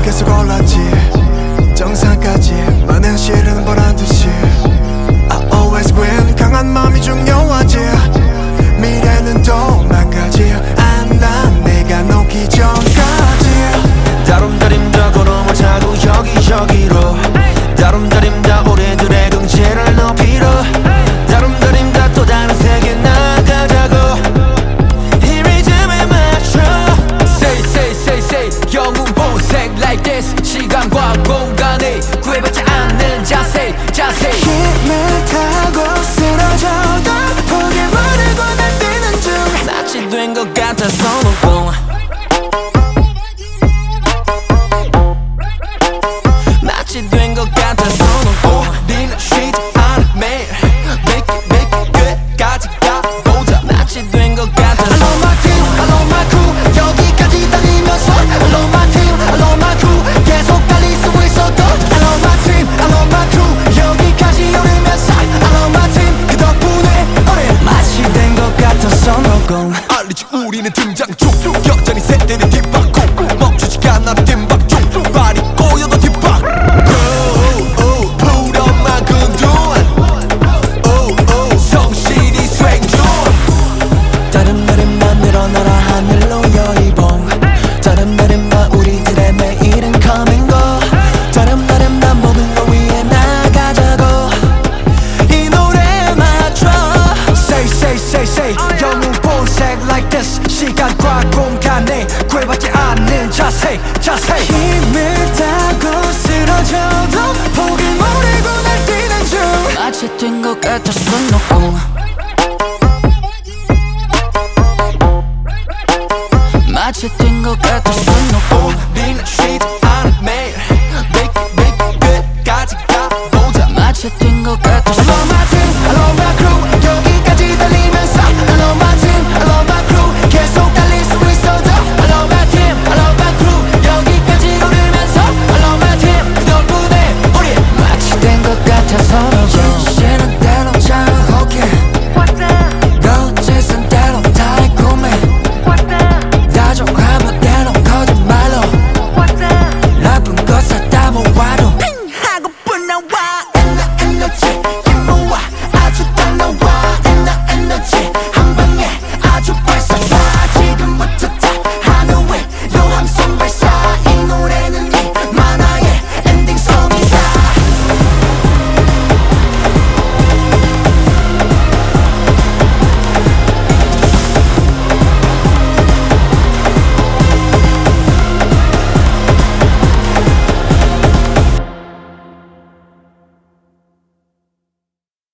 계속 올랐지 정상까지 많은 실은 보란듯이 I always win 강한 마음이 중요하지 미래는 또 망가지 난 내가 놓기 전까지 다름다림다 걸어보자고 여기저기로 다름다림다 우리들의 경제를 높이러 다름다림다 또 다른 세계 나가자고 이 리듬에 맞춰 Say say say say 영웅 본색 like this 시간과 공간에 구애받지 않는 자세 힘을 타고 쓰러져도 포기 모르고 날뛰는 중 낯이 된 것 같아서 놓고 낯이 된 것 같아서 놓고 우리는 쉬지 않아 매일 Make it 끝까지 가보자 낯이 된 것 같아서 I love my team, I love my crew 여기까지 달리면서 I love my team, I love my crew 계속 달릴 수 있어도 I love my team, I love my crew 여기까지 오르면서 I love my team 그 덕분에 우린 낯이 된 것 같아서 놓고 알리지 우리는 등장 중 여전히 세대는 뒷바퀴 멈추지가 않아 뒷박 중 발이 꼬여도 뒷박 푸른만 근둔 성실히 수행 중 다른 날에만 늘어나라 하늘로 여의봉 다른 날에만 우리들의 매일은 coming go 다른 날에만 모든 걸 위해 나가자고 이 노래에 맞춰 Say say say say 영웅 본색 like this 시간과 공간에 구애받지 않는 자세 힘을 타고 쓰러져도 포기를 모르고 날뛰는 중 낯이 된 것 같아서 놓고 낯이 된 것 같아서 놓고 우리는